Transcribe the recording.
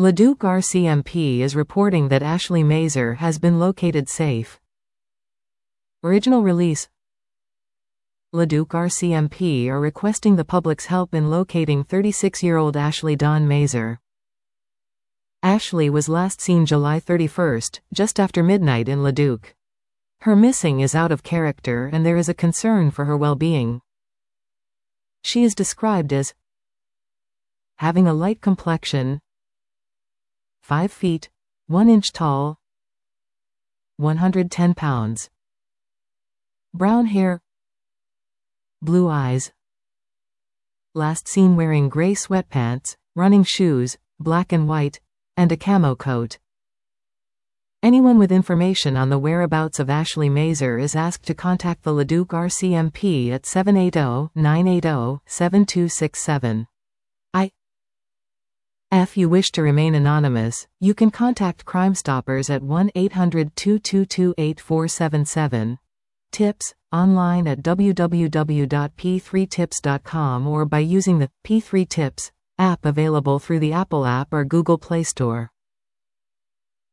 Leduc RCMP is reporting that Ashley Mazer has been located safe. Original release. Leduc RCMP are requesting the public's help in locating 36-year-old Ashley Dawn Mazer. Ashley was last seen July 31, just after midnight in Leduc. Her missing is out of character and there is a concern for her well-being. She is described as having a light complexion, 5 feet, 1 inch tall, 110 pounds. Brown hair, blue eyes. Last seen wearing gray sweatpants, running shoes, black and white, and a camo coat. Anyone with information on the whereabouts of Ashley Mazer is asked to contact the Leduc RCMP at 780-980-7267. If you wish to remain anonymous, you can contact Crime Stoppers at 1-800-222-8477. Tips, online at www.p3tips.com or by using the P3 Tips app available through the Apple App or Google Play Store.